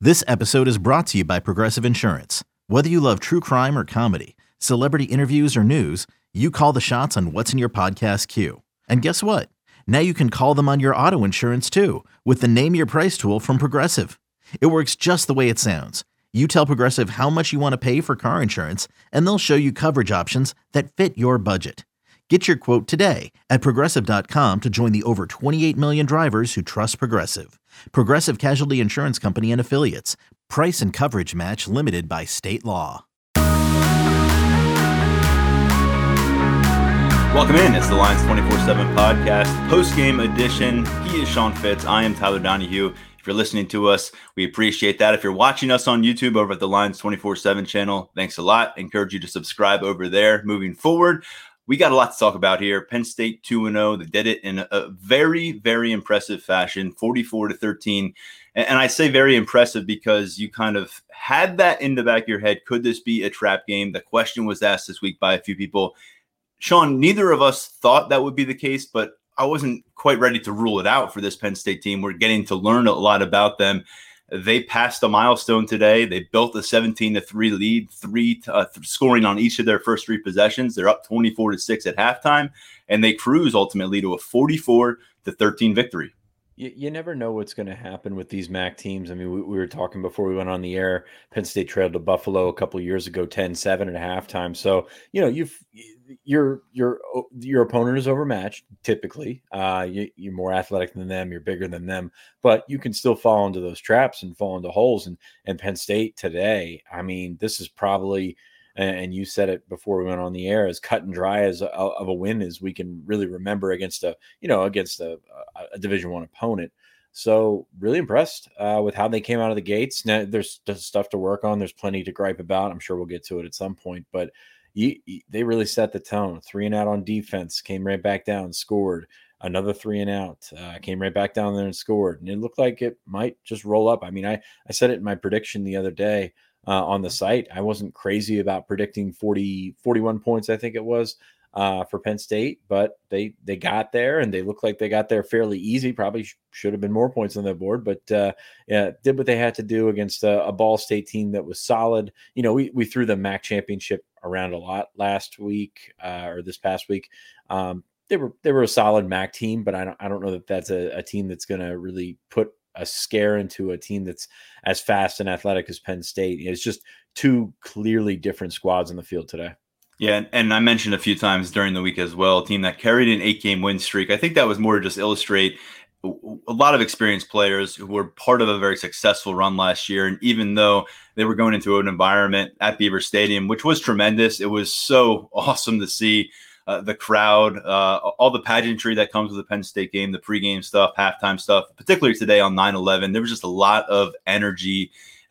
This episode is brought to you by Progressive Insurance. Whether you love true crime or comedy, celebrity interviews or news, you call the shots on what's in your podcast queue. And guess what? Now you can call them on your auto insurance too with the Name Your Price tool from Progressive. It works just the way it sounds. You tell Progressive how much you want to pay for car insurance, and they'll show you coverage options that fit your budget. Get your quote today at Progressive.com to join the over 28 million drivers who trust Progressive. Progressive Casualty Insurance Company and Affiliates. Price and coverage match limited by state law. Welcome in. It's the Lions 24/7 podcast, post-game edition. He is Sean Fitz. I am Tyler Donahue. If you're listening to us, we appreciate that. If you're watching us on YouTube over at the Lions 24/7 channel, thanks a lot. I encourage you to subscribe over there. Moving forward, we got a lot to talk about here. Penn State 2-0. They did it in a very, very impressive fashion, 44-13. And I say very impressive because you kind of had that in the back of your head. Could this be a trap game? The question was asked this week by a few people. Sean, neither of us thought that would be the case, but I wasn't quite ready to rule it out for this Penn State team. We're getting to learn a lot about them. They passed a milestone today. They built a 17-3 lead, scoring on each of their first three possessions. They're up 24-6 at halftime, and they cruise ultimately to a 44-13 victory. You never know what's going to happen with these MAC teams. I mean, we were talking before we went on the air. Penn State trailed to Buffalo a couple of years ago, 10-7 at halftime. So, you know, your opponent is overmatched typically. You're more athletic than them. You're bigger than them. But you can still fall into those traps and fall into holes. And Penn State today, I mean, this is probably – and you said it before we went on the air, as cut and dry as of a win as we can really remember against a Division I opponent. So really impressed with how they came out of the gates. Now there's stuff to work on. There's plenty to gripe about. I'm sure we'll get to it at some point, but they really set the tone. 3 and out on defense, came right back down, scored. Another 3 and out, came right back down there and scored. And it looked like it might just roll up. I mean, I said it in my prediction the other day. On the site, I wasn't crazy about predicting 41 points, I think it was, for Penn State, but they got there, and they looked like they got there fairly easy. Probably should have been more points on the board, but did what they had to do against a Ball State team that was solid. You know, we threw the MAC championship around a lot last week or this past week. They were a solid MAC team, but I don't know that that's a team that's going to really put a scare into a team that's as fast and athletic as Penn State. It's just two clearly different squads on the field today. Yeah, and I mentioned a few times during the week as well, a team that carried an 8-game win streak. I think that was more to just illustrate a lot of experienced players who were part of a very successful run last year. And even though they were going into an environment at Beaver Stadium, which was tremendous, it was so awesome to see the crowd, all the pageantry that comes with the Penn State game, the pregame stuff, halftime stuff, particularly today on 9/11. There was just a lot of energy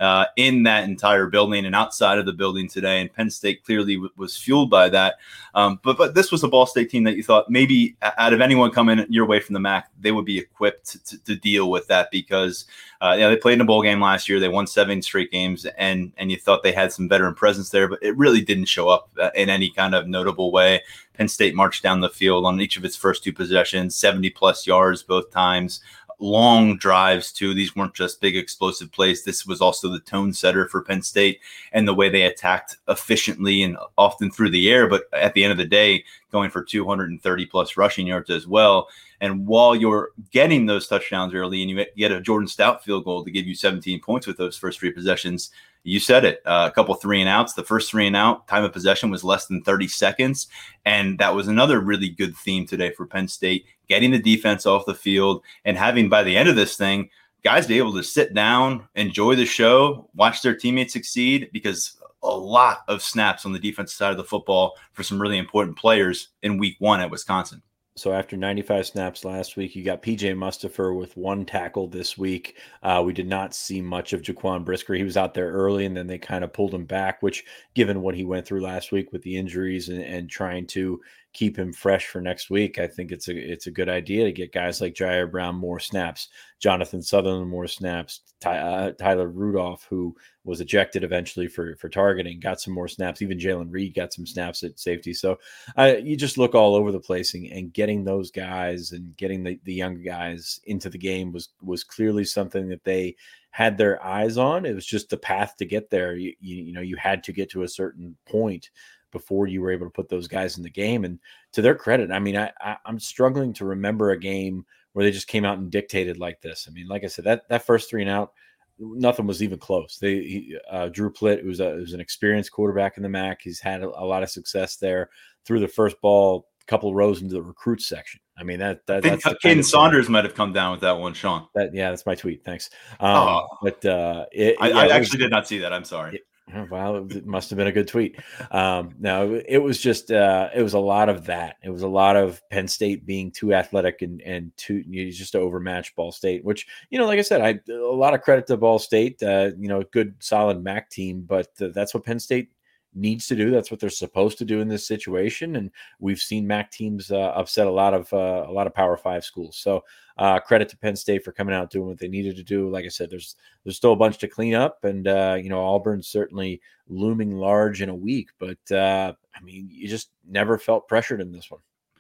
in that entire building and outside of the building today. And Penn State clearly was fueled by that. But this was a Ball State team that you thought maybe out of anyone coming your way from the MAC, they would be equipped to deal with that because they played in a bowl game last year. They won 7 straight games, and you thought they had some veteran presence there, but it really didn't show up in any kind of notable way. Penn State marched down the field on each of its first 2 possessions, 70-plus yards both times. Long drives too. These weren't just big explosive plays. This was also the tone setter for Penn State and the way they attacked efficiently and often through the air, but at the end of the day, going for 230 plus rushing yards as well. And while you're getting those touchdowns early and you get a Jordan Stout field goal to give you 17 points with those first 3 possessions, you said it, a couple 3 and outs. The first 3 and out time of possession was less than 30 seconds. And that was another really good theme today for Penn State, getting the defense off the field and having, by the end of this thing, guys be able to sit down, enjoy the show, watch their teammates succeed, because a lot of snaps on the defensive side of the football for some really important players in week 1 at Wisconsin. So after 95 snaps last week, you got PJ Mustipher with 1 tackle this week. We did not see much of Jaquan Brisker. He was out there early, and then they kind of pulled him back, which, given what he went through last week with the injuries and trying to keep him fresh for next week, I think it's a good idea to get guys like Jair Brown more snaps, Jonathan Sutherland more snaps, Tyler Rudolph, who was ejected eventually for targeting, got some more snaps. Even Jalen Reed got some snaps at safety. So you just look all over the place, and getting those guys and getting the younger guys into the game was clearly something that they had their eyes on. It was just the path to get there. You had to get to a certain point before you were able to put those guys in the game. And to their credit, I mean, I'm struggling to remember a game where they just came out and dictated like this. I mean, like I said, that first 3 and out, nothing was even close. Drew Plitt was an experienced quarterback in the MAC. He's had a lot of success there. Threw the first ball a couple of rows into the recruits section. I mean, I think Caden Saunders might have come down with that one, Sean. That's my tweet. Thanks. I actually did not see that. I'm sorry. Well, it must have been a good tweet. No, it was just it was a lot of that. It was a lot of Penn State being too athletic and just to overmatch Ball State, which, like I said, a lot of credit to Ball State, good solid MAC team, but that's what Penn State needs to do. That's what they're supposed to do in this situation. And we've seen MAC teams upset a lot of Power 5 schools. So credit to Penn State for coming out doing what they needed to do. Like I said, there's still a bunch to clean up, and Auburn's certainly looming large in a week. But I mean, you just never felt pressured in this one.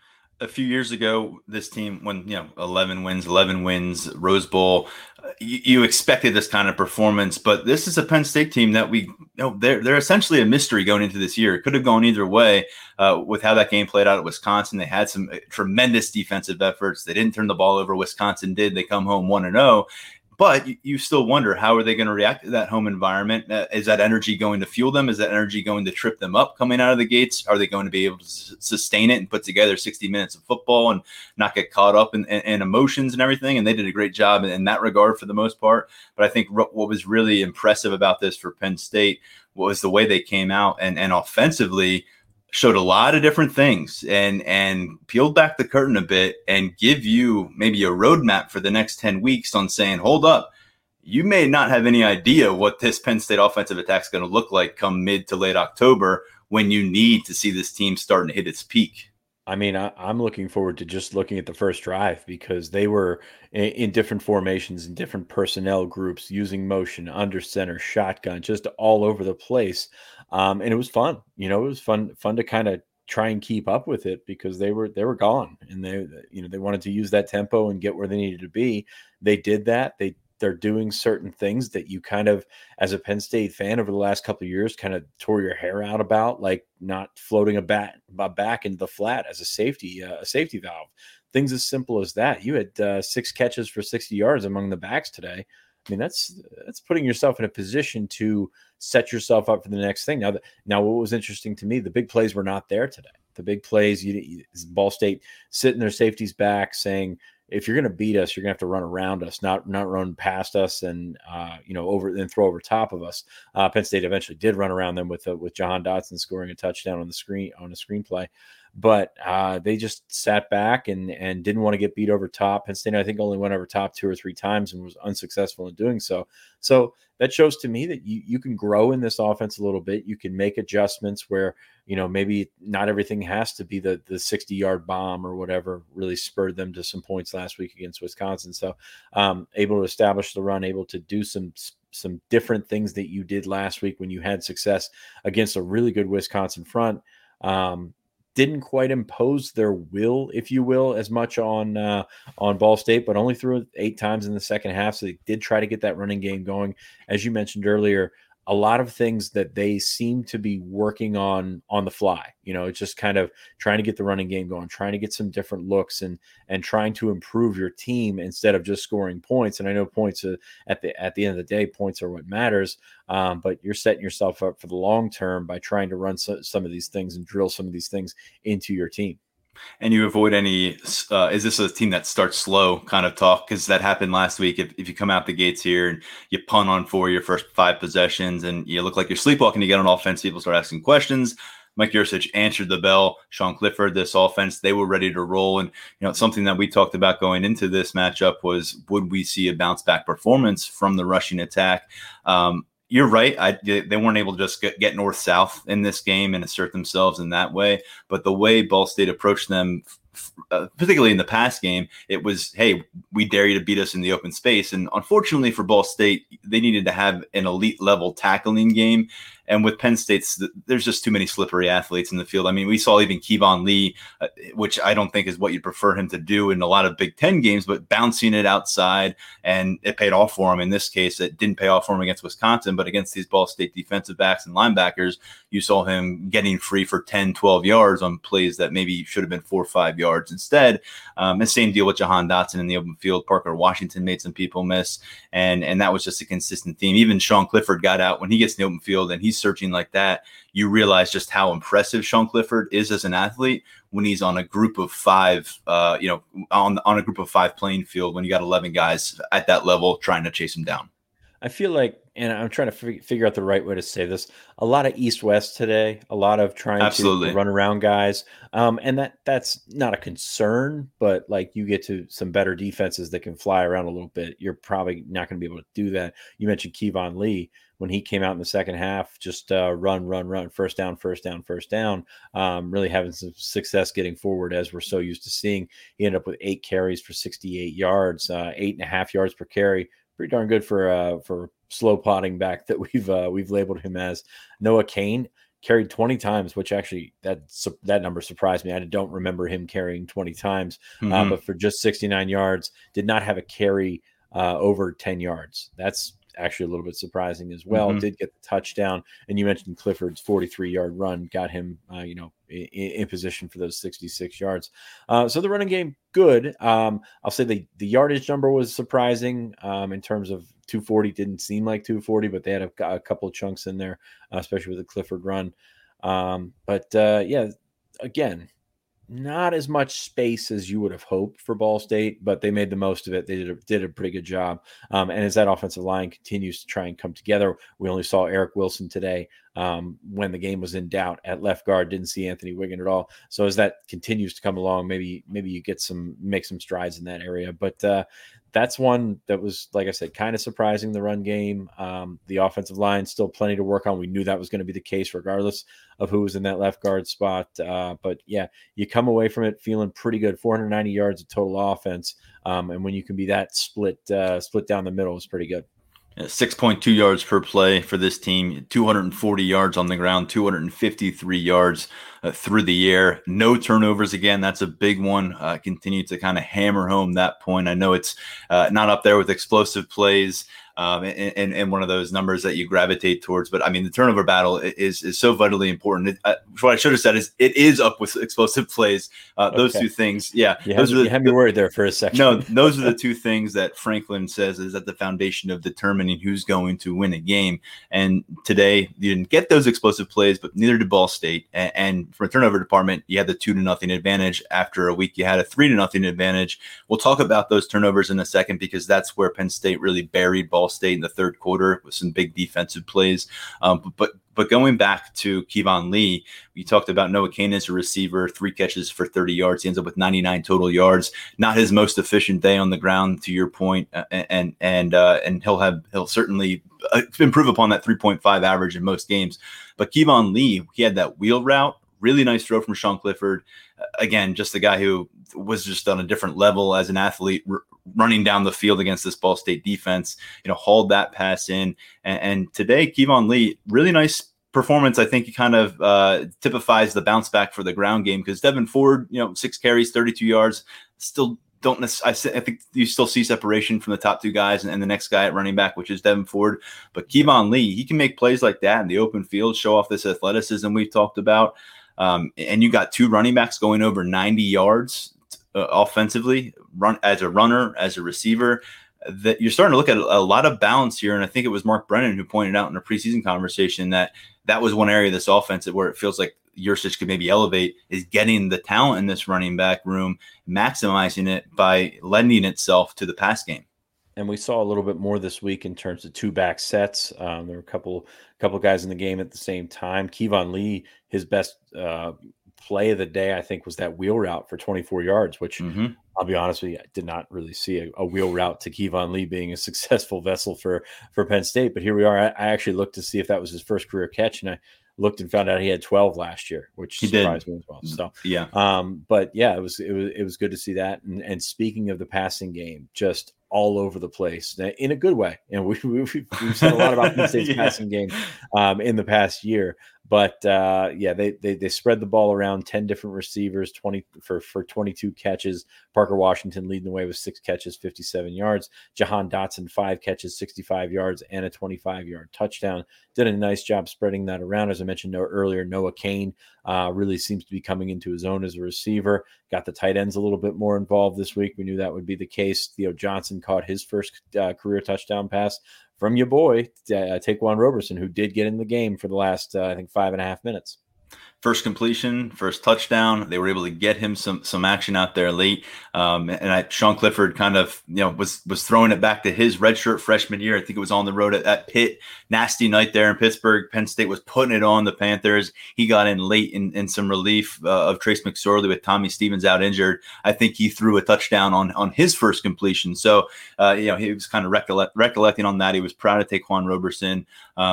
A few years ago, this team, when 11 wins, Rose Bowl, you expected this kind of performance. But this is a Penn State team that they're essentially a mystery going into this year. It could have gone either way with how that game played out at Wisconsin. They had some tremendous defensive efforts. They didn't turn the ball over. Wisconsin did. They come home 1-0. But you still wonder, how are they going to react to that home environment? Is that energy going to fuel them? Is that energy going to trip them up coming out of the gates? Are they going to be able to sustain it and put together 60 minutes of football and not get caught up in emotions and everything? And they did a great job in that regard for the most part. But I think what was really impressive about this for Penn State was the way they came out and offensively showed a lot of different things and peeled back the curtain a bit and give you maybe a roadmap for the next 10 weeks on saying, hold up, you may not have any idea what this Penn State offensive attack is going to look like come mid to late October, when you need to see this team starting to hit its peak. I mean, I'm looking forward to just looking at the first drive, because they were in different formations and different personnel groups, using motion, under center, shotgun, just all over the place. And it was fun. It was fun to kind of try and keep up with it, because they were gone, and they wanted to use that tempo and get where they needed to be. They did that. They're doing certain things that you kind of, as a Penn State fan over the last couple of years, kind of tore your hair out about, like not floating a back into the flat as a safety valve. Things as simple as that. You had 6 catches for 60 yards among the backs today. I mean, that's putting yourself in a position to set yourself up for the next thing. Now, what was interesting to me, the big plays were not there today. The big plays, Ball State sitting their safeties back, saying, if you're going to beat us, you're going to have to run around us, not run past us and over and throw over top of us. Penn State eventually did run around them with Jahan Dotson scoring a touchdown on a screenplay, but they just sat back and didn't want to get beat over top. Penn State, I think, only went over top 2 or 3 times and was unsuccessful in doing so. So that shows to me that you can grow in this offense a little bit. You can make adjustments where, maybe not everything has to be the 60-yard bomb or whatever really spurred them to some points last week against Wisconsin. So able to establish the run, able to do some different things that you did last week when you had success against a really good Wisconsin front. Didn't quite impose their will, if you will, as much on Ball State, but only threw it 8 times in the second half. So they did try to get that running game going. As you mentioned earlier, a lot of things that they seem to be working on the fly. It's just kind of trying to get the running game going, trying to get some different looks and trying to improve your team instead of just scoring points. And I know points at the end of the day, points are what matters. But you're setting yourself up for the long term by trying to run some of these things and drill some of these things into your team. And you avoid any, is this a team that starts slow kind of talk? Because that happened last week. If you come out the gates here and you punt on 4 your first 5 possessions and you look like you're sleepwalking to get on offense, people start asking questions. Mike Yurcich answered the bell. Sean Clifford, this offense, they were ready to roll. And, something that we talked about going into this matchup was, would we see a bounce back performance from the rushing attack? You're right. They weren't able to just get north-south in this game and assert themselves in that way. But the way Ball State approached them particularly in the pass game, it was, hey, we dare you to beat us in the open space. And unfortunately for Ball State, they needed to have an elite level tackling game. And with Penn State's, there's just too many slippery athletes in the field. I mean, we saw even Kevon Lee, which I don't think is what you'd prefer him to do in a lot of Big Ten games, but bouncing it outside, and it paid off for him. In this case, it didn't pay off for him against Wisconsin, but against these Ball State defensive backs and linebackers, you saw him getting free for 10, 12 yards on plays that maybe should have been 4 or 5 yards instead. And same deal with Jahan Dotson in the open field. Parker Washington made some people miss, and that was just a consistent theme. Even Sean Clifford got out when he gets in the open field and he's searching like that. You realize just how impressive Sean Clifford is as an athlete when he's on a group of 5, on a group of 5 playing field, when you got 11 guys at that level trying to chase him down. I feel like, and I'm trying to figure out the right way to say this, a lot of East-West today, a lot of trying to run around guys. And that's not a concern, but like you get to some better defenses that can fly around a little bit, you're probably not going to be able to do that. You mentioned Kevon Lee. When he came out in the second half, just run, first down, really having some success getting forward, as we're so used to seeing. He ended up with 8 carries for 68 yards, 8.5 yards per carry. Pretty darn good for slow potting back that we've labeled him as. Noah Cain carried 20 times, which actually that number surprised me. I don't remember him carrying 20 times, but for just 69 yards, did not have a carry over 10 yards. That's actually a little bit surprising as well. Did get the touchdown, and you mentioned Clifford's 43-yard run got him in position for those 66 yards. So the running game, good. I'll say the yardage number was surprising in terms of 240. Didn't seem like 240, but they had a couple of chunks in there, especially with the Clifford run. Again, not as much space as you would have hoped for Ball State, but they made the most of it. They did a pretty good job. And as that offensive line continues to try and come together, we only saw Eric Wilson today when the game was in doubt at left guard. Didn't see Anthony Wiggin at all. So as that continues to come along, maybe you make some strides in that area. But that's one that was, like I said, kind of surprising, the run game. The offensive line, still plenty to work on. We knew that was going to be the case regardless of who was in that left guard spot. But yeah, you come away from it feeling pretty good. 490 yards of total offense. And when you can be that split down the middle, is pretty good. 6.2 yards per play for this team, 240 yards on the ground, 253 yards through the air. No turnovers again. That's a big one. Continue to kind of hammer home that point. I know it's not up there with explosive plays and one of those numbers that you gravitate towards. But I mean, the turnover battle is so vitally important. What I should have said is it is up with explosive plays. Those two things. Yeah. You had me worried there for a second. No, those are the two things that Franklin says is at the foundation of determining who's going to win a game. And today you didn't get those explosive plays, but neither did Ball State. And for a turnover department, you had the 2-0 advantage. After a week, you had a 3-0 advantage. We'll talk about those turnovers in a second, because that's where Penn State really buried Ball State in the third quarter with some big defensive plays. But going back to Kevon Lee, we talked about Noah Cain as a receiver, 3 catches for 30 yards. He ends up with 99 total yards. Not his most efficient day on the ground, to your point, and he'll certainly improve upon that 3.5 average in most games. But Kevon Lee, he had that wheel route, really nice throw from Sean Clifford. Again, just a guy who was just on a different level as an athlete, running down the field against this Ball State defense, hauled that pass in. And today, Kevon Lee, really nice performance. I think he kind of typifies the bounce back for the ground game, because Devin Ford, 6 carries, 32 yards, still don't necessarily, I think you still see separation from the top 2 guys and the next guy at running back, which is Devin Ford. But Kevon Lee, he can make plays like that in the open field, show off this athleticism we've talked about. And you got 2 running backs going over 90 yards offensively, run as a runner, as a receiver. That you're starting to look at a lot of balance here. And I think it was Mark Brennan who pointed out in a preseason conversation that was one area of this offense where it feels like Yurcich could maybe elevate, is getting the talent in this running back room, maximizing it by lending itself to the pass game. And we saw a little bit more this week in terms of 2-back sets. There were a couple guys in the game at the same time. Kevon Lee, his best play of the day, I think, was that wheel route for 24 yards, which I'll be honest with you, I did not really see a wheel route to Kevon Lee being a successful vessel for Penn State. But here we are. I actually looked to see if that was his first career catch, and looked and found out he had 12 last year, which surprised me as well. So yeah. But yeah, it was good to see that. And speaking of the passing game, just all over the place in a good way. And we've said a lot about Penn State's passing game in the past year. But they spread the ball around, 10 different receivers, 20 for 22 catches. Parker Washington leading the way with 6 catches, 57 yards. Jahan Dotson, 5 catches, 65 yards, and a 25-yard touchdown. Did a nice job spreading that around. As I mentioned earlier, Noah Cain really seems to be coming into his own as a receiver. Got the tight ends a little bit more involved this week. We knew that would be the case. Theo Johnson caught his first career touchdown pass from your boy, Taquan Roberson, who did get in the game for the last, I think, 5.5 minutes. First completion, first touchdown. They were able to get him some action out there late. Sean Clifford kind of, was throwing it back to his redshirt freshman year. I think it was on the road at Pitt. Nasty night there in Pittsburgh. Penn State was putting it on the Panthers. He got in late in some relief of Trace McSorley with Tommy Stevens out injured. I think he threw a touchdown on his first completion. So, he was kind of recollecting on that. He was proud of Taquan Roberson.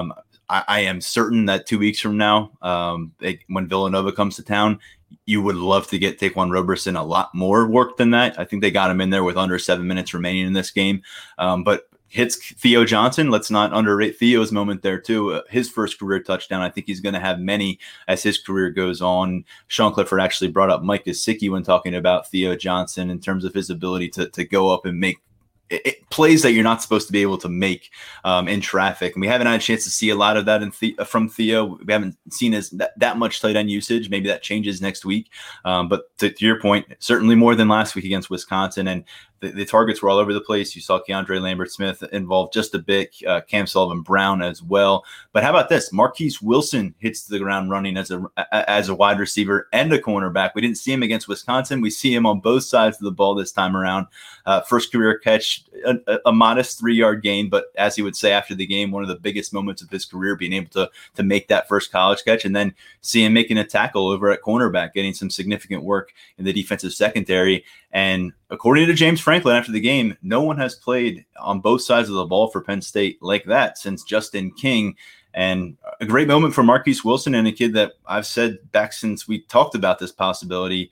I am certain that 2 weeks from now, when Villanova comes to town, you would love to get Taquan Roberson a lot more work than that. I think they got him in there with under 7 minutes remaining in this game. But hits Theo Johnson. Let's not underrate Theo's moment there too. His first career touchdown. I think he's going to have many as his career goes on. Sean Clifford actually brought up Mike Gesicki when talking about Theo Johnson in terms of his ability to go up and make plays that you're not supposed to be able to make in traffic. And we haven't had a chance to see a lot of that from Theo. We haven't seen that much tight end usage. Maybe that changes next week. But to your point, certainly more than last week against Wisconsin. And the targets were all over the place. You saw Keandre Lambert-Smith involved just a bit, Cam Sullivan-Brown as well. But how about this? Marquise Wilson hits the ground running as a wide receiver and a cornerback. We didn't see him against Wisconsin. We see him on both sides of the ball this time around. First career catch, a modest 3-yard gain, but as he would say after the game, one of the biggest moments of his career, being able to make that first college catch, and then see him making a tackle over at cornerback, getting some significant work in the defensive secondary. And according to James Franklin after the game, no one has played on both sides of the ball for Penn State like that since Justin King. And a great moment for Marquise Wilson, and a kid that I've said back since we talked about this possibility,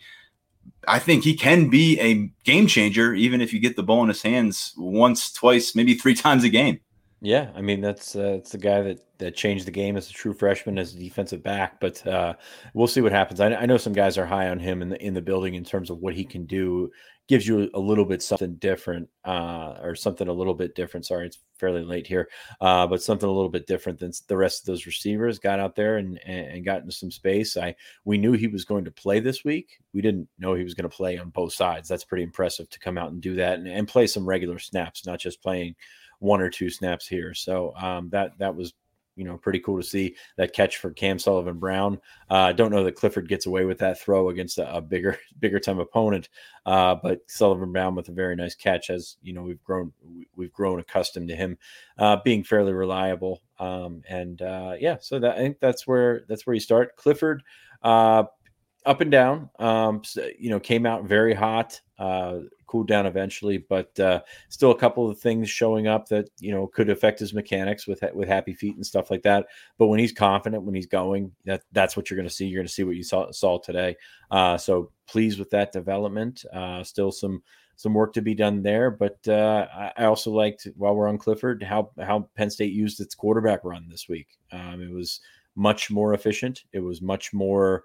I think he can be a game changer, even if you get the ball in his hands once, twice, maybe 3 times a game. Yeah, I mean, that's the guy that changed the game as a true freshman, as a defensive back. But we'll see what happens. I know some guys are high on him in the building in terms of what he can do. Gives you a little bit something different, or something a little bit different. Sorry, it's fairly late here, but something a little bit different than the rest of those receivers. Got out there and got into some space. We knew he was going to play this week. We didn't know he was going to play on both sides. That's pretty impressive to come out and do that and play some regular snaps, not just playing 1 or 2 snaps here. So that was, pretty cool to see that catch for Cam Sullivan-Brown. Don't know that Clifford gets away with that throw against a bigger time opponent. But Sullivan-Brown with a very nice catch, as we've grown accustomed to him being fairly reliable. So I think that's where you start. Clifford, up and down, came out very hot, cooled down eventually, but still a couple of things showing up that could affect his mechanics with happy feet and stuff like that. But when he's confident, when he's going, that's what you're going to see. You're going to see what you saw today. So pleased with that development. Still some work to be done there, but I also liked, while we're on Clifford, how Penn State used its quarterback run this week. It was much more efficient. It was much more.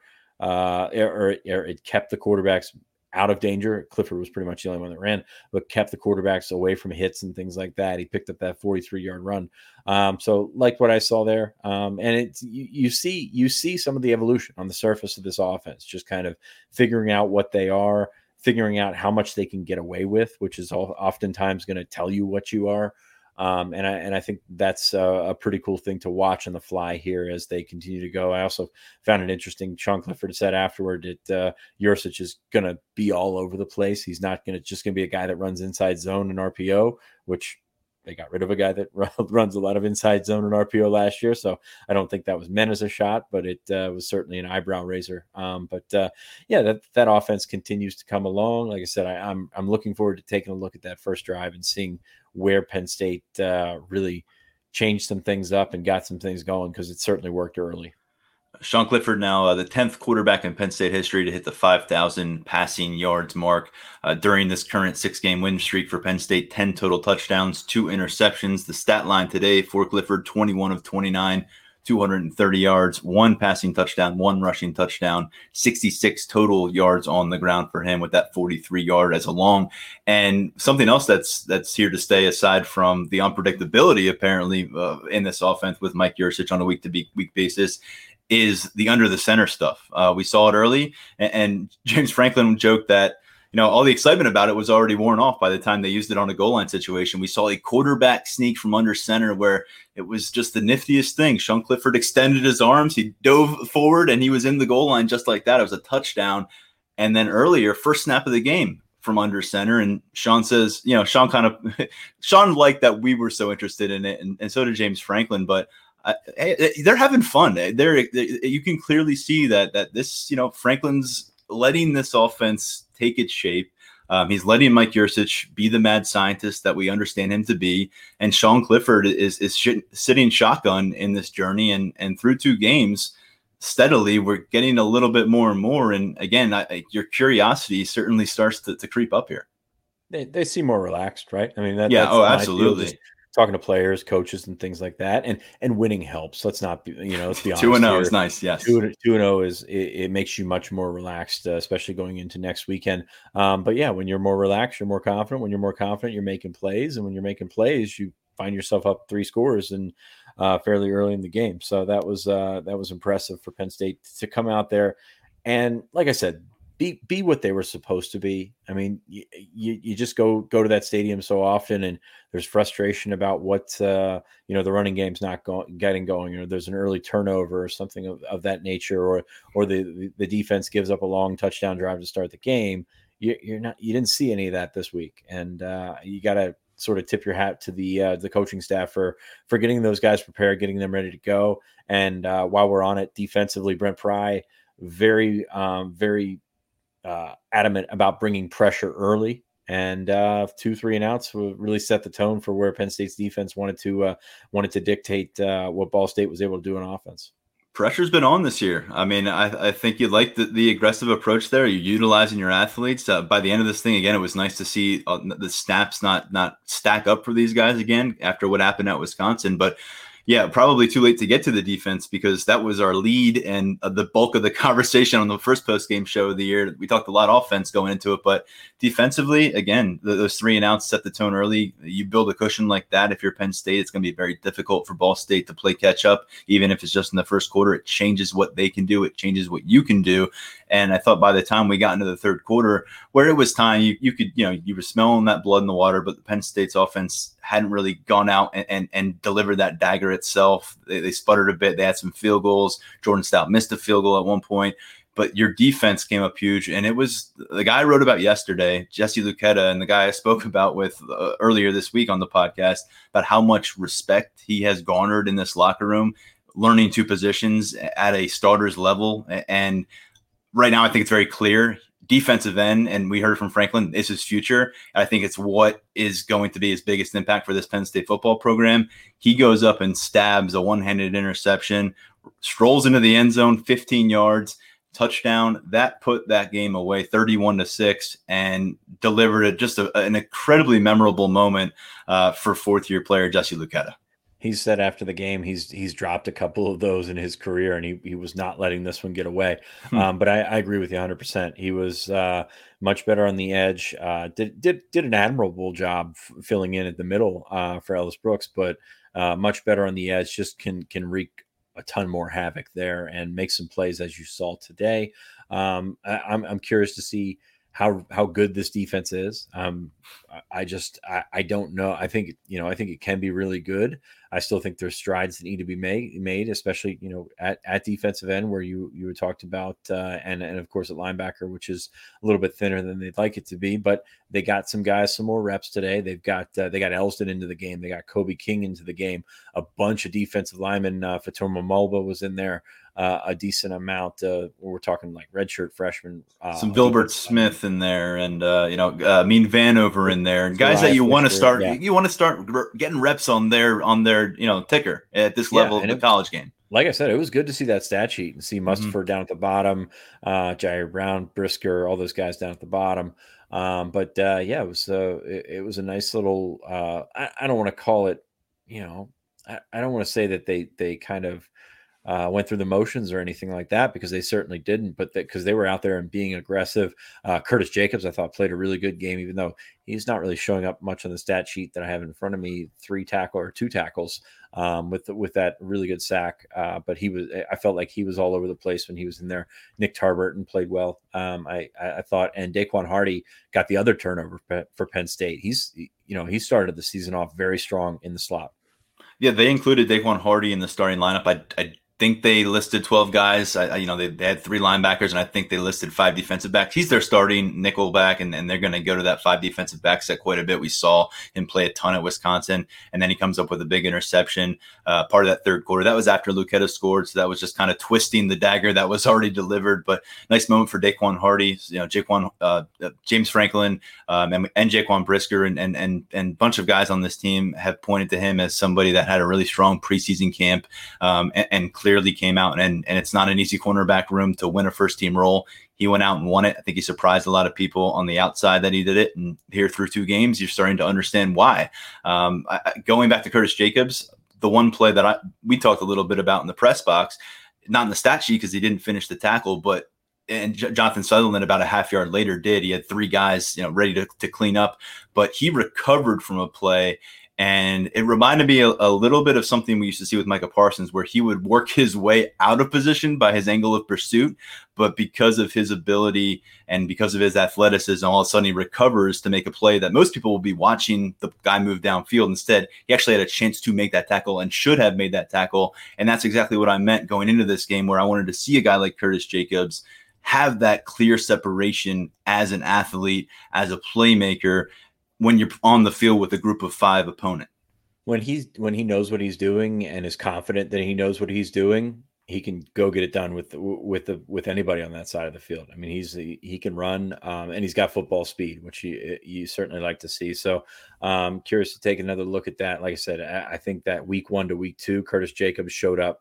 It kept the quarterbacks out of danger. Clifford was pretty much the only one that ran, but kept the quarterbacks away from hits and things like that. He picked up that 43-yard run. So like what I saw there. And you see some of the evolution on the surface of this offense, just kind of figuring out what they are, figuring out how much they can get away with, which is oftentimes going to tell you what you are. And I think that's a pretty cool thing to watch on the fly here as they continue to go. I also found it interesting. Sean Clifford said afterward that Yurcich is going to be all over the place. He's not just going to be a guy that runs inside zone and RPO, which they got rid of a guy that runs a lot of inside zone and RPO last year. So I don't think that was meant as a shot, but it was certainly an eyebrow raiser. That offense continues to come along. Like I said, I'm looking forward to taking a look at that first drive and seeing where Penn State really changed some things up and got some things going, because it certainly worked early. Sean Clifford now the 10th quarterback in Penn State history to hit the 5,000 passing yards mark during this current 6-game win streak for Penn State. 10 total touchdowns, 2 interceptions. The stat line today for Clifford: 21 of 29, 230 yards, 1 passing touchdown, 1 rushing touchdown, 66 total yards on the ground for him with that 43-yard as a long. And something else that's here to stay, aside from the unpredictability apparently in this offense with Mike Yurcich on a week-to-week basis, is the under the center stuff. We saw it early, and James Franklin joked that all the excitement about it was already worn off by the time they used it on a goal line situation. We saw a quarterback sneak from under center where it was just the niftiest thing. Sean Clifford extended his arms, he dove forward, and he was in the goal line just like that. It was a touchdown. And then earlier, first snap of the game from under center, and Sean says, Sean liked that we were so interested in it, and so did James Franklin, but they're having fun. You can clearly see that this, Franklin's letting this offense take its shape. He's letting Mike Yurcich be the mad scientist that we understand him to be, and Sean Clifford is sitting shotgun in this journey. And through 2 games, steadily, we're getting a little bit more and more. And again, your curiosity certainly starts to creep up here. They seem more relaxed, right? I mean, that's absolutely. Talking to players, coaches, and things like that, and winning helps. Let's not be, let's be honest. 2-0 is nice. Yes, 2-0 is it makes you much more relaxed, especially going into next weekend. But yeah, when you're more relaxed, you're more confident. When you're more confident, you're making plays, and when you're making plays, you find yourself up 3 scores and fairly early in the game. So that was impressive for Penn State to come out there, and like I said, be what they were supposed to be. I mean, you just go to that stadium so often, and there's frustration about what the running game's not getting going, or there's an early turnover or something of that nature, or the defense gives up a long touchdown drive to start the game. You didn't see any of that this week, and you got to sort of tip your hat to the coaching staff for getting those guys prepared, getting them ready to go. And while we're on it, defensively, Brent Pry very adamant about bringing pressure early, and 2 3 and outs will really set the tone for where Penn State's defense wanted to dictate what Ball State was able to do on offense. Pressure's been on this year. I mean, I think you like the aggressive approach there. You're utilizing your athletes. By the end of this thing, again, it was nice to see the snaps not stack up for these guys again after what happened at Wisconsin. But yeah, probably too late to get to the defense, because that was our lead and the bulk of the conversation on the first post-game show of the year. We talked a lot of offense going into it, but defensively, again, those 3 and outs set the tone early. You build a cushion like that. If you're Penn State, it's going to be very difficult for Ball State to play catch up. Even if it's just in the first quarter, it changes what they can do. It changes what you can do. And I thought by the time we got into the third quarter, where it was time, you were smelling that blood in the water, but the Penn State's offense hadn't really gone out and delivered that dagger itself. They sputtered a bit. They had some field goals. Jordan Stout missed a field goal at one point, but your defense came up huge. And it was the guy I wrote about yesterday, Jesse Luketa, and the guy I spoke about with earlier this week on the podcast, about how much respect he has garnered in this locker room, learning 2 positions at a starter's level. And right now, I think it's very clear. Defensive end, and we heard from Franklin, is his future. I think it's what is going to be his biggest impact for this Penn State football program. He goes up and stabs a one-handed interception, strolls into the end zone, 15 yards, touchdown. That put that game away 31-6 and delivered an incredibly memorable moment for 4th-year player Jesse Luketa. He said after the game, he's dropped a couple of those in his career, and he was not letting this one get away. But I agree with you 100%. He was much better on the edge. Did an admirable job filling in at the middle for Ellis Brooks, but much better on the edge. Just can wreak a ton more havoc there and make some plays, as you saw today. I'm curious to see how good this defense is. I don't know. I think it can be really good. I still think there's strides that need to be made, especially, at defensive end, where you talked about, and of course at linebacker, which is a little bit thinner than they'd like it to be, but they got some guys, some more reps today. They got Elston into the game. They got Kobe King into the game. A bunch of defensive linemen. Fatoma Mulba was in there. A decent amount. We're talking like redshirt freshmen. Some Gilbert Smith in there, and Mean Vanover in there, and guys that you want to start. Yeah. You want to start getting reps on their ticker at this level of the college game. like I said, it was good to see that stat sheet and see Mustipher down at the bottom, Jair Brown, Brisker, all those guys down at the bottom. It was a nice little. I don't want to call it, I don't want to say that they kind of went through the motions or anything like that, because they certainly didn't, but because they were out there and being aggressive. Curtis Jacobs, I thought, played a really good game, even though he's not really showing up much on the stat sheet that I have in front of me. 2 tackles with that really good sack. But I felt like he was all over the place when he was in there. Nick Tarburton played well. I thought, and Daquan Hardy got the other turnover for Penn State. He started the season off very strong in the slot. Yeah, they included Daquan Hardy in the starting lineup. I think they listed 12 guys. They had 3 linebackers, and I think they listed 5 defensive backs. He's their starting nickel back, and they're going to go to that 5 defensive back set quite a bit. We saw him play a ton at Wisconsin, and then he comes up with a big interception part of that third quarter. That was after Lucetta scored, so that was just kind of twisting the dagger that was already delivered. But nice moment for Daquan Hardy, James Franklin, and Jaquan Brisker, and a bunch of guys on this team have pointed to him as somebody that had a really strong preseason camp and clearly came out, and it's not an easy cornerback room to win a first team role. He went out and won it. I think he surprised a lot of people on the outside that he did it. And here through 2 games, you're starting to understand why. Going back to Curtis Jacobs, the one play that we talked a little bit about in the press box, not in the stat sheet because he didn't finish the tackle, but Jonathan Sutherland about a half yard later did. He had 3 guys, ready to clean up, but he recovered from a play. And it reminded me a little bit of something we used to see with Micah Parsons, where he would work his way out of position by his angle of pursuit. But because of his ability and because of his athleticism, all of a sudden he recovers to make a play that most people will be watching the guy move downfield. Instead, he actually had a chance to make that tackle and should have made that tackle. And that's exactly what I meant going into this game, where I wanted to see a guy like Curtis Jacobs have that clear separation as an athlete, as a playmaker, when you're on the field with a group of 5 opponent. When he knows what he's doing and is confident that he knows what he's doing, he can go get it done with anybody on that side of the field. I mean, he can run, and he's got football speed, which you certainly like to see. So curious to take another look at that. Like I said, I think that week 1 to week 2, Curtis Jacobs showed up.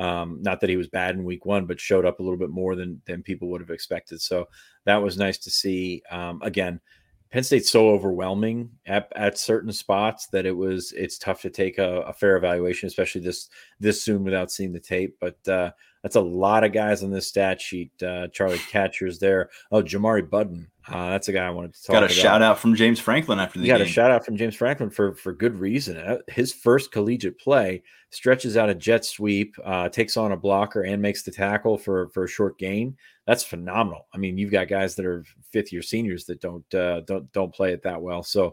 Not that he was bad in week 1, but showed up a little bit more than people would have expected. So that was nice to see. Again, Penn State's so overwhelming at certain spots that it's tough to take a fair evaluation, especially this soon without seeing the tape. But that's a lot of guys on this stat sheet. Charlie Catcher's there. Oh, Jamari Budden. That's a guy I wanted to talk about. Got a shout out from James Franklin after the game. Got a shout out from James Franklin for good reason. His first collegiate play, stretches out a jet sweep, takes on a blocker and makes the tackle for a short gain. That's phenomenal. I mean, you've got guys that are 5th-year seniors that don't play it that well. So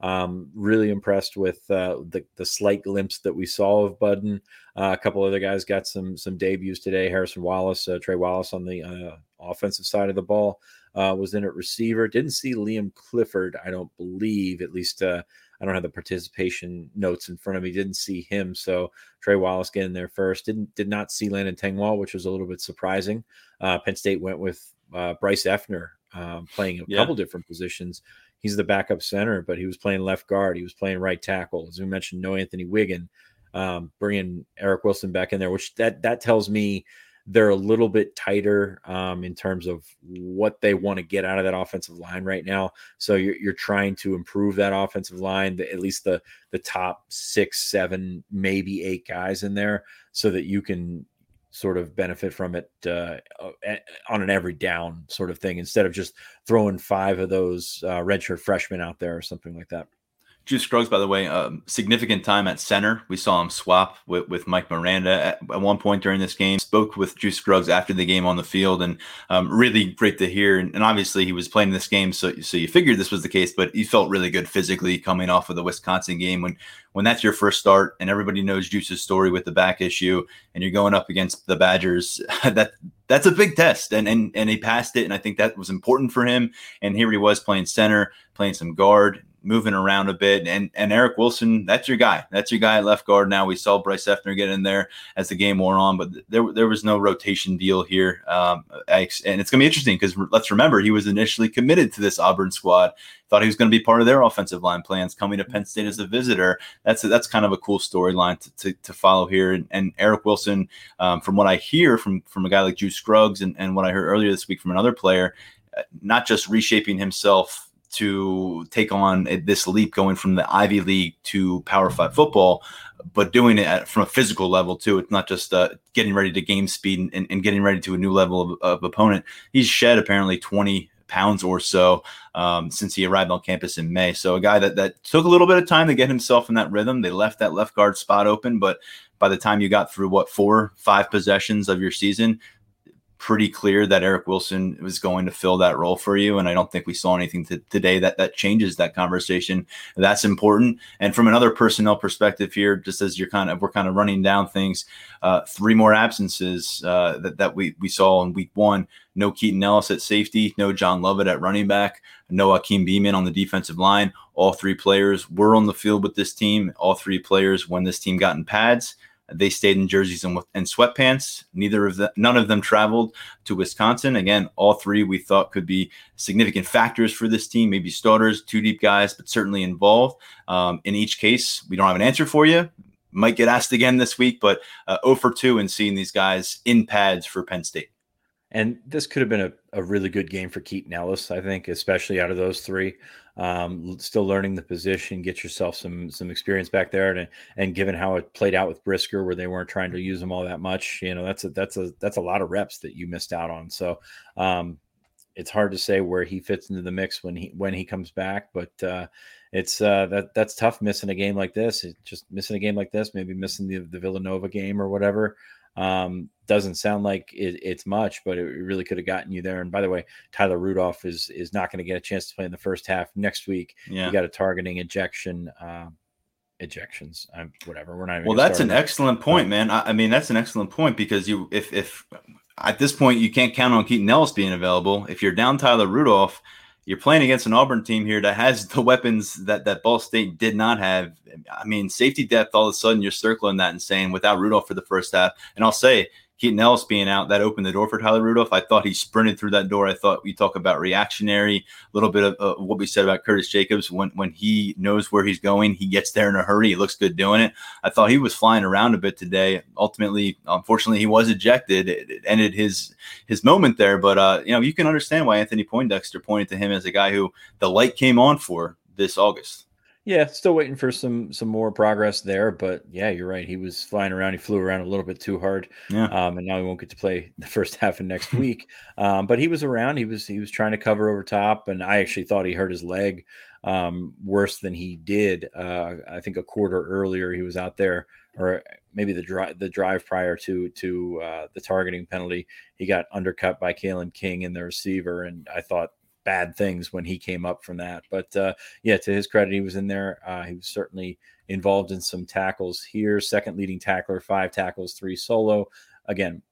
really impressed with the slight glimpse that we saw of Budden. A couple other guys got some debuts today. Harrison Wallace, Trey Wallace on the offensive side of the ball was in at receiver. Didn't see Liam Clifford, I don't believe, at least I don't have the participation notes in front of me. Didn't see him. So Trey Wallace getting there first. Did not see Landon Tengwall, which was a little bit surprising. Penn State went with Bryce Effner playing a couple different positions. He's the backup center, but he was playing left guard. He was playing right tackle. As we mentioned, no Anthony Wiggin, bringing Eric Wilson back in there, which that tells me they're a little bit tighter in terms of what they want to get out of that offensive line right now. So you're trying to improve that offensive line, at least the top 6, 7, maybe 8 guys in there, so that you can sort of benefit from it on an every down sort of thing, instead of just throwing 5 of those redshirt freshmen out there or something like that. Juice Scruggs, by the way, significant time at center. We saw him swap with Mike Miranda at one point during this game. Spoke with Juice Scruggs after the game on the field, and really great to hear. And obviously he was playing this game, so you figured this was the case, but he felt really good physically coming off of the Wisconsin game. When that's your first start, and everybody knows Juice's story with the back issue, and you're going up against the Badgers, that's a big test, and he passed it, and I think that was important for him. And here he was playing center, playing some guard. moving around a bit. And Eric Wilson, that's your guy. That's your guy at left guard now. We saw Bryce Effner get in there as the game wore on, but there was no rotation deal here. And it's going to be interesting because let's remember, he was initially committed to this Auburn squad, thought he was going to be part of their offensive line plans, coming to Penn State as a visitor. That's kind of a cool storyline to follow here. And Eric Wilson, from what I hear from a guy like Juice Scruggs and what I heard earlier this week from another player, not just reshaping himself to take on this leap going from the Ivy League to Power 5 football, but doing it from a physical level too. It's not just getting ready to game speed and getting ready to a new level of opponent. He's shed apparently 20 pounds or so since he arrived on campus in May. So a guy that took a little bit of time to get himself in that rhythm. They left that left guard spot open, but by the time you got through 4-5 possessions of your season, pretty clear that Eric Wilson was going to fill that role for you. And I don't think we saw anything today that changes that conversation. That's important. And from another personnel perspective here, just as we're kind of running down things, 3 more absences that we saw in week 1. No Keaton Ellis at safety, no John Lovett at running back, no Akeem Beeman on the defensive line. All 3 players were on the field with this team. All 3 players, when this team got in pads, they stayed in jerseys and sweatpants. None of them traveled to Wisconsin. Again, all 3 we thought could be significant factors for this team, maybe starters, 2 deep guys, but certainly involved. In each case, we don't have an answer for you. Might get asked again this week, but 0 for 2 in seeing these guys in pads for Penn State. And this could have been a really good game for Keaton Ellis, I think, especially out of those 3. Still learning the position, get yourself some experience back there, and given how it played out with Brisker, where they weren't trying to use him all that much, that's a lot of reps that you missed out on. So it's hard to say where he fits into the mix when he comes back, but that's tough missing a game like this. Maybe missing the Villanova game or whatever. Doesn't sound like it's much, but it really could have gotten you there. And by the way, Tyler Rudolph is not going to get a chance to play in the first half next week. Yeah. You got a targeting ejections. Whatever. We're not even. Well, that's an excellent point, man. I mean, that's an excellent point because if at this point you can't count on Keaton Ellis being available. If you're down Tyler Rudolph, you're playing against an Auburn team here that has the weapons that Ball State did not have. I mean, safety depth, all of a sudden you're circling that and saying without Rudolph for the first half. And I'll say Keaton Ellis being out, that opened the door for Tyler Rudolph. I thought he sprinted through that door. I thought we talk about reactionary, a little bit of what we said about Curtis Jacobs. When he knows where he's going, he gets there in a hurry. He looks good doing it. I thought he was flying around a bit today. Ultimately, unfortunately, he was ejected. It ended his moment there. But, you can understand why Anthony Poindexter pointed to him as a guy who the light came on for this August. Yeah, still waiting for some more progress there, but yeah, you're right. He was flying around. He flew around a little bit too hard, and now he won't get to play the first half of next week. But he was around. He was trying to cover over top, and I actually thought he hurt his leg worse than he did. I think a quarter earlier he was out there, or maybe the drive prior to the targeting penalty. He got undercut by Kalen King and the receiver, and I thought bad things when he came up from that. But to his credit, he was in there. He was certainly involved in some tackles here. Second leading tackler, 5 tackles, 3 solo. Again,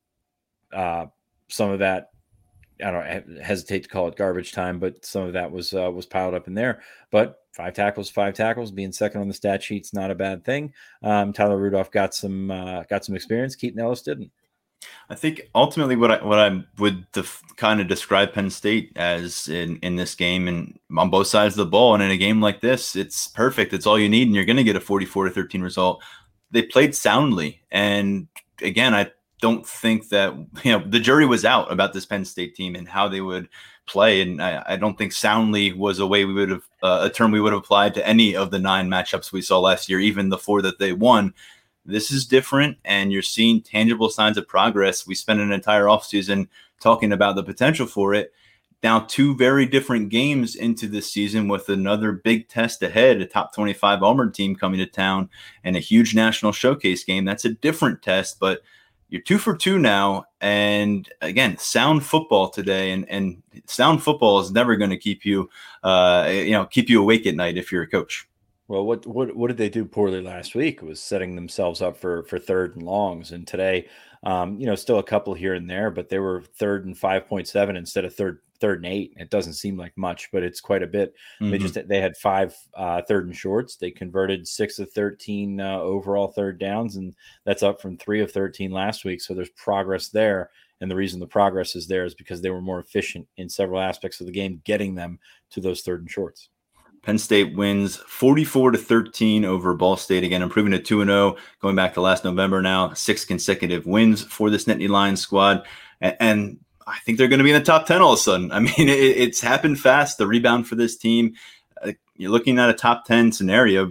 some of that, I don't hesitate to call it garbage time, but some of that was piled up in there. But 5 tackles, being second on the stat sheet's not a bad thing. Tyler Rudolph got some experience. Keaton Ellis didn't. I think ultimately what I would kind of describe Penn State as in this game and on both sides of the ball, and in a game like this, it's perfect. It's all you need, and you're going to get a 44-13 result. They played soundly, and again, I don't think that the jury was out about this Penn State team and how they would play, and I don't think soundly was a way we would have a term we would have applied to any of the 9 matchups we saw last year, even the 4 that they won. This is different, and you're seeing tangible signs of progress. We spent an entire offseason talking about the potential for it. Now 2 very different games into this season with another big test ahead, a top 25 Auburn team coming to town and a huge national showcase game. That's a different test, but you're 2 for 2 now. And again, sound football today, and sound football is never going to keep you awake at night if you're a coach. Well, what did they do poorly last week? It was setting themselves up for 3rd and longs. And today, still a couple here and there, but they were 3rd and 5.7 instead of 3rd 3rd and 8. It doesn't seem like much, but it's quite a bit. Mm-hmm. They had 5 3rd and shorts. They converted 6 of 13 overall 3rd downs, and that's up from 3 of 13 last week. So there's progress there. And the reason the progress is there is because they were more efficient in several aspects of the game, getting them to those 3rd and shorts. Penn State wins 44-13 over Ball State, again improving to 2-0, going back to last November now. 6 consecutive wins for this Nittany Lions squad, and I think they're going to be in the top 10 all of a sudden. I mean, it's happened fast. The rebound for this team, you're looking at a top 10 scenario.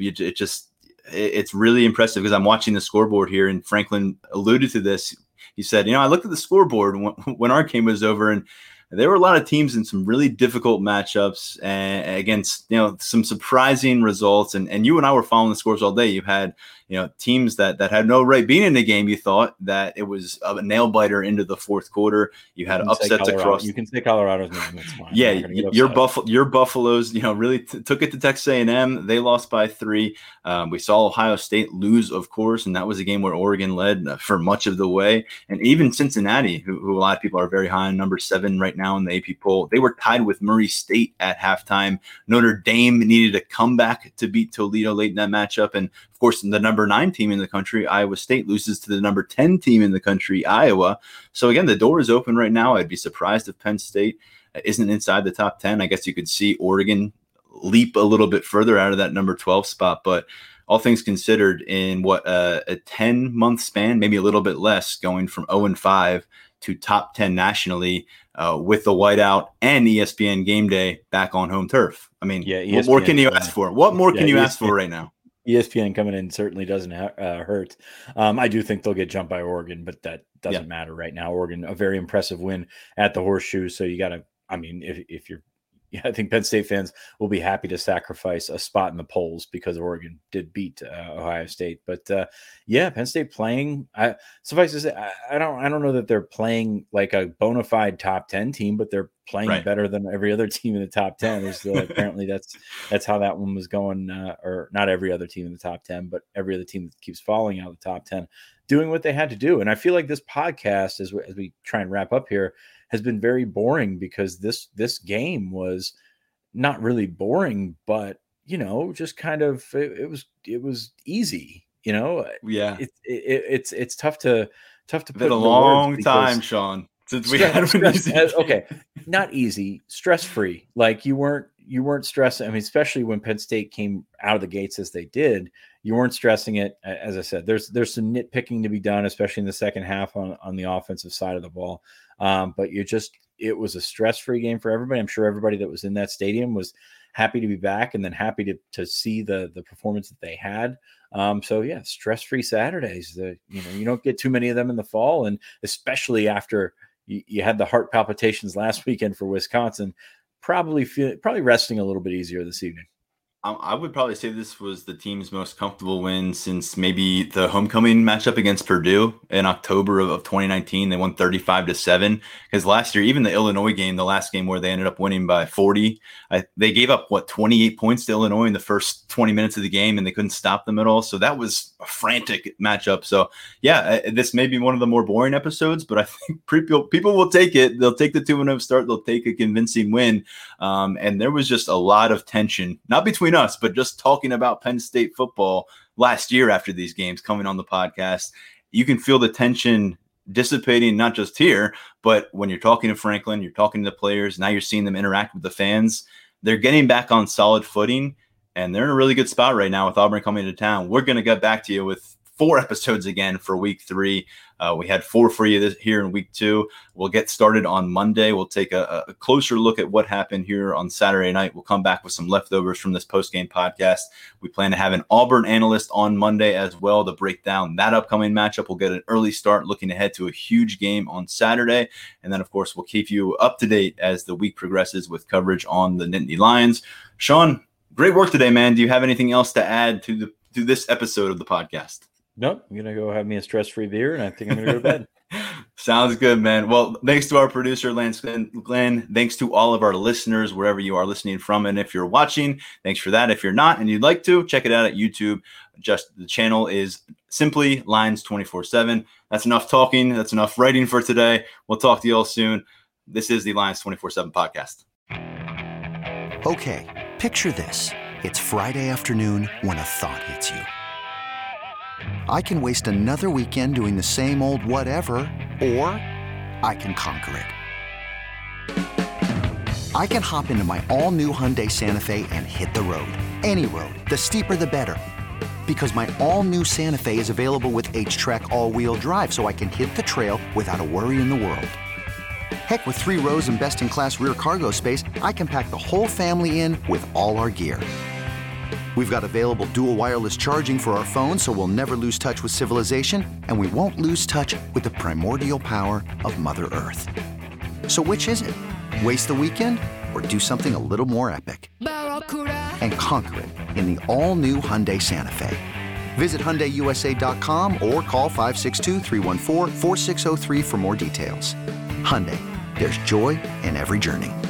It's really impressive because I'm watching the scoreboard here, and Franklin alluded to this. He said, I looked at the scoreboard when our game was over, and there were a lot of teams in some really difficult matchups and against, some surprising results. And you and I were following the scores all day. You had, teams that had no right being in the game. You thought that it was a nail biter into the 4th quarter. You had upsets across. You can say Colorado's name. That's fine. Yeah, your Buffaloes, really took it to Texas A&M. They lost by 3. We saw Ohio State lose, of course, and that was a game where Oregon led for much of the way. And even Cincinnati, who a lot of people are very high on, number 7 right now in the AP poll, they were tied with Murray State at halftime. Notre Dame needed a comeback to beat Toledo late in that matchup. And of course, the number 9 team in the country, Iowa State, loses to the number 10 team in the country, Iowa. So again, the door is open right now. I'd be surprised if Penn State isn't inside the top 10. I guess you could see Oregon leap a little bit further out of that number 12 spot. But all things considered, in a 10-month span, maybe a little bit less, going from 0-5 to top 10 nationally, with the whiteout and ESPN Game Day back on home turf. I mean, what more can you ask for? What more can you ask for right now? ESPN coming in certainly doesn't hurt. I do think they'll get jumped by Oregon, but that doesn't matter right now. Oregon, a very impressive win at the Horseshoe. So you got to, if you're, I think Penn State fans will be happy to sacrifice a spot in the polls because Oregon did beat Ohio State. But Penn State playing. Suffice to say, I don't know that they're playing like a bona fide top 10 team, but they're playing better than every other team in the top 10. Apparently that's how that one was going, or not every other team in the top 10, but every other team that keeps falling out of the top 10, doing what they had to do. And I feel like this podcast, as we try and wrap up here, has been very boring because this game was not really boring, but just kind of it was easy. It's tough to put in a long time, Sean, since we had okay, not easy, stress-free. Like you weren't stressing. I mean, especially when Penn State came out of the gates as they did, you weren't stressing it. As I said, there's some nitpicking to be done, especially in the second half on the offensive side of the ball. But it was a stress-free game for everybody. I'm sure everybody that was in that stadium was happy to be back and then happy to see the performance that they had. Stress-free Saturdays. You don't get too many of them in the fall, and especially after you had the heart palpitations last weekend for Wisconsin. Probably resting a little bit easier this evening. I would probably say this was the team's most comfortable win since maybe the homecoming matchup against Purdue in October of 2019. They won 35-7 because last year, even the Illinois game, the last game where they ended up winning by 40, they gave up 28 points to Illinois in the first 20 minutes of the game, and they couldn't stop them at all. So that was a frantic matchup. So this may be one of the more boring episodes, but I think people will take it. They'll take the 2-0 start. They'll take a convincing win. And there was just a lot of tension, not between us, but just talking about Penn State football last year after these games coming on the podcast. You can feel the tension dissipating, not just here, but when you're talking to Franklin, you're talking to the players, now you're seeing them interact with the fans. They're getting back on solid footing, and they're in a really good spot right now with Auburn coming to town. We're going to get back to you with 4 episodes again for week 3. We had 4 for you here in week 2. We'll get started on Monday. We'll take a closer look at what happened here on Saturday night. We'll come back with some leftovers from this post-game podcast. We plan to have an Auburn analyst on Monday as well to break down that upcoming matchup. We'll get an early start looking ahead to a huge game on Saturday. And then, of course, we'll keep you up to date as the week progresses with coverage on the Nittany Lions. Sean, great work today, man. Do you have anything else to add to this episode of the podcast? Nope. I'm going to go have me a stress-free beer, and I think I'm going to go to bed. Sounds good, man. Well, thanks to our producer, Glenn. Thanks to all of our listeners, wherever you are listening from. And if you're watching, thanks for that. If you're not and you'd like to, check it out at YouTube. Just the channel is simply Lions 24/7. That's enough talking. That's enough writing for today. We'll talk to you all soon. This is the Lions 24/7 podcast. Okay, picture this. It's Friday afternoon when a thought hits you. I can waste another weekend doing the same old whatever, or I can conquer it. I can hop into my all-new Hyundai Santa Fe and hit the road. Any road. The steeper, the better. Because my all-new Santa Fe is available with H-Track all-wheel drive, so I can hit the trail without a worry in the world. Heck, with 3 rows and best-in-class rear cargo space, I can pack the whole family in with all our gear. We've got available dual wireless charging for our phones, so we'll never lose touch with civilization, and we won't lose touch with the primordial power of Mother Earth. So which is it? Waste the weekend or do something a little more epic? And conquer it in the all-new Hyundai Santa Fe. Visit HyundaiUSA.com or call 562-314-4603 for more details. Hyundai, there's joy in every journey.